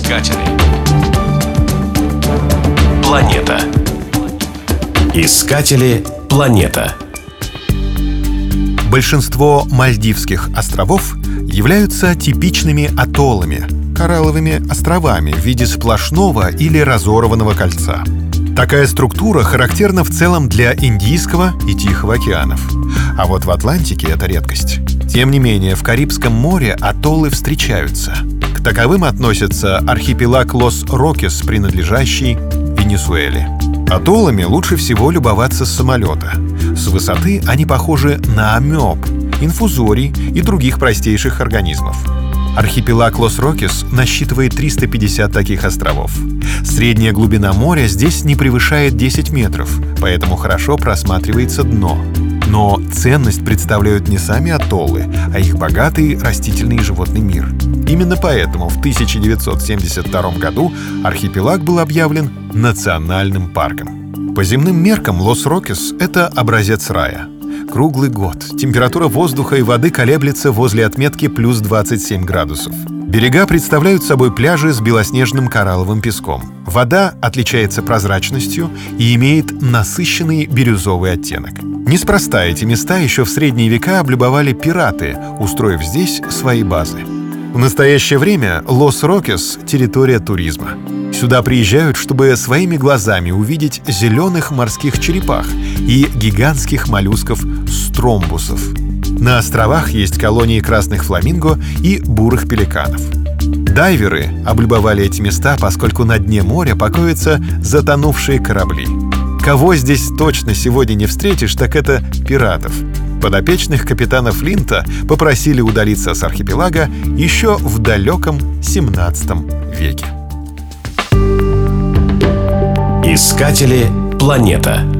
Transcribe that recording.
Искатели. Планета. Искатели. Планета. Большинство Мальдивских островов являются типичными атоллами, коралловыми островами в виде сплошного или разорванного кольца. Такая структура характерна в целом для Индийского и Тихого океанов. А вот в Атлантике это редкость. Тем не менее, в Карибском море атоллы встречаются. К таковым относятся архипелаг Лос-Рокес, принадлежащий Венесуэле. Атоллами лучше всего любоваться с самолета. С высоты они похожи на амеб, инфузорий и других простейших организмов. Архипелаг Лос-Рокес насчитывает 350 таких островов. Средняя глубина моря здесь не превышает 10 метров, поэтому хорошо просматривается дно. Но ценность представляют не сами атоллы, а их богатый растительный и животный мир. Именно поэтому в 1972 году архипелаг был объявлен национальным парком. По земным меркам Лос-Рокес — это образец рая. Круглый год температура воздуха и воды колеблется возле отметки плюс 27 градусов. Берега представляют собой пляжи с белоснежным коралловым песком. Вода отличается прозрачностью и имеет насыщенный бирюзовый оттенок. Неспроста эти места еще в средние века облюбовали пираты, устроив здесь свои базы. В настоящее время Лос-Рокес — территория туризма. Сюда приезжают, чтобы своими глазами увидеть зеленых морских черепах и гигантских моллюсков-стромбусов. На островах есть колонии красных фламинго и бурых пеликанов. Дайверы облюбовали эти места, поскольку на дне моря покоятся затонувшие корабли. Кого здесь точно сегодня не встретишь, так это пиратов. Подопечных капитана Флинта попросили удалиться с архипелага еще в далеком 17 веке. Искатели. Планета.